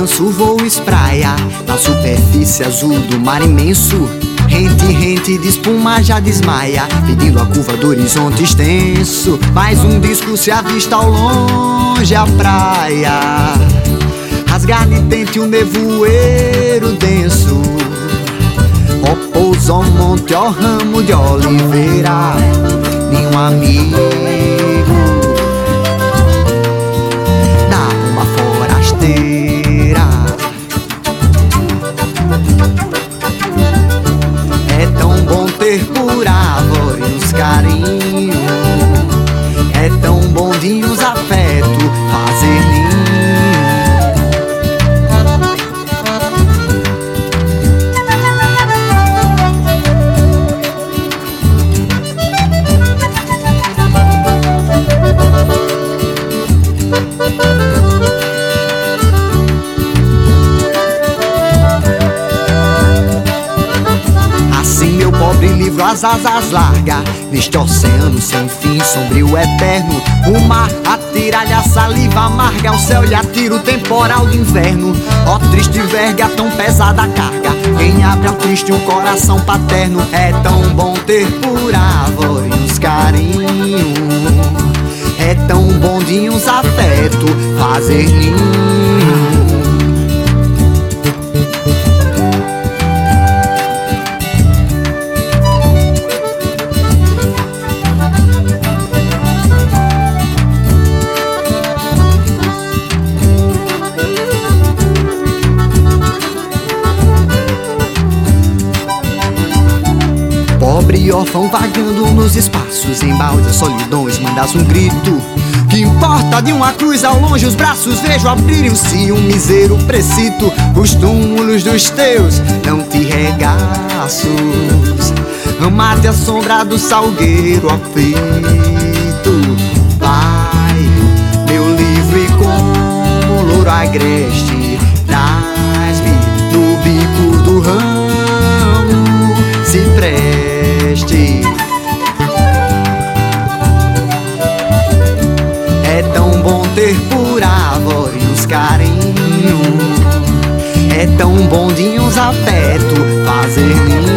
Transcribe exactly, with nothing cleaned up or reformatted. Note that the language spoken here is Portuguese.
manso voo espraia na superfície azul do mar imenso. Rente, rente de espuma já desmaia, pedindo a curva do horizonte extenso. Mais um disco se avista ao longe a praia, rasgar de tente um nevoeiro denso. Ó pouso, ó monte, ó ramo de oliveira, nenhum amigo da uma forasteira. É tão bom ter por árvore uns carinhos, é tão bom de uns afeto fazer ninho. Pobre livro as asas larga neste oceano sem fim, sombrio eterno. O mar atira-lhe a saliva amarga, o céu lhe atira o temporal de inverno. Ó triste verga, tão pesada a carga, quem abre ao triste um coração paterno. É tão bom ter por árvore uns carinhos, é tão bom de uns afeto fazer ninho. Pobre órfão vagando nos espaços, em balde solidões mandas um grito. Que importa de uma cruz ao longe os braços, vejo abrirem-se um miseiro precito. Os túmulos dos teus não te regaços, amate a sombra do salgueiro aflito. Pai, meu livro e como louro agreste, traz-me no bico do ramo, se preste. É tão bom ter por árvore uns carinhos, é tão bom de uns afeto fazer ninho.